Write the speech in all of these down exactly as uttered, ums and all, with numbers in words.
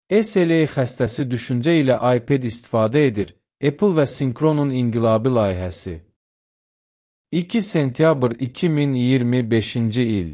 S L A xəstəsi düşüncə ilə iPad istifadə edir. Apple və Synchron'un inqilabi layihəsi. iki sentyabr iki min iyirmi beşinci il.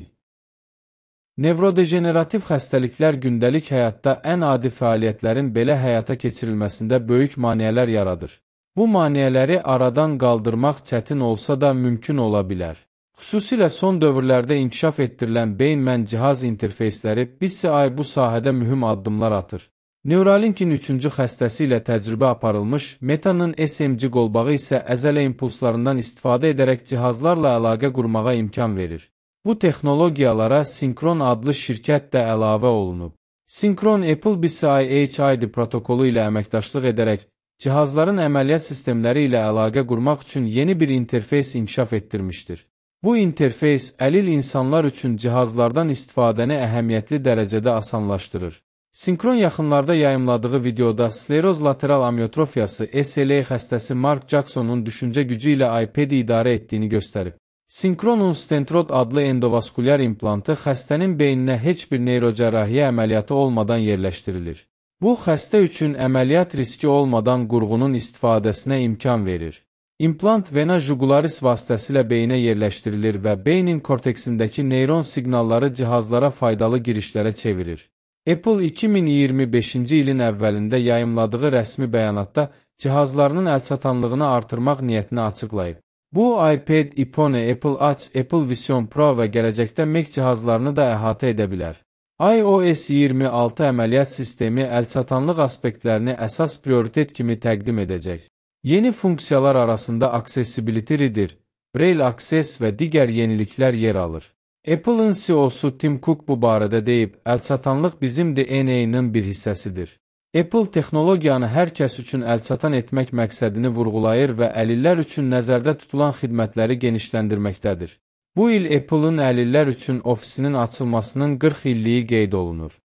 Nevrodejenerativ xəstəliklər gündəlik həyatda ən adi fəaliyyətlərin belə həyata keçirilməsində böyük maneələr yaradır. Bu maneələri aradan qaldırmaq çətin olsa da mümkün ola bilər. Xüsusilə son dövrlərdə inkişaf etdirilən beyin-mən cihaz interfeysləri B C I bu sahədə mühüm addımlar atır. Neuralinkin üçüncü xəstəsi ilə təcrübə aparılmış, Meta'nın S M G qolbağı isə əzələ impulslarından istifadə edərək cihazlarla əlaqə qurmağa imkan verir. Bu texnologiyalara Synchron adlı şirkət də əlavə olunub. Synchron Apple B C I H I D protokolu ilə əməkdaşlıq edərək cihazların əməliyyat sistemləri ilə əlaqə qurmaq üçün yeni bir interfeys inkişaf etdirmişdir. Bu interfeys əlil insanlar üçün cihazlardan istifadəni əhəmiyyətli dərəcədə asanlaşdırır. Synchron yaxınlarda yayımladığı videoda skleroz lateral amyotrofiyası S L A xəstəsi Mark Jackson'un düşüncə gücü ilə iPad-i idarə etdiyini göstərib. Synchron'un Stentrod adlı endovaskulyar implantı xəstənin beyninə heç bir neyrocərrahiyyə əməliyyatı olmadan yerləşdirilir. Bu, xəstə üçün əməliyyat riski olmadan qurğunun istifadəsinə imkan verir. İmplant vena jugularis vasitəsilə beyinə yerləşdirilir və beynin korteksindəki neyron siqnalları cihazlara faydalı girişlərə çevirir. Apple iki min iyirmi beşinci ilin əvvəlində yayımladığı rəsmi bəyanatda cihazlarının əlçatanlığını artırmaq niyyətini açıqlayıb. Bu, iPad, iPhone, Apple Watch, Apple Vision Pro və gələcəkdə Mac cihazlarını da əhatə edə bilər. i O S iyirmi altı əməliyyat sistemi əlçatanlıq aspektlərini əsas prioritet kimi təqdim edəcək. Yeni funksiyalar arasında Accessibility Reader, Braille Access və digər yeniliklər yer alır. Apple'ın C E O'su Tim Cook bu barədə deyib, əlçatanlıq bizim D N A-nın bir hissəsidir. Apple texnologiyanı hər kəs üçün əlçatan etmək məqsədini vurğulayır və əlillər üçün nəzərdə tutulan xidmətləri genişləndirməkdədir. Bu il Apple'ın əlillər üçün ofisinin açılmasının qırx illiyi qeyd olunur.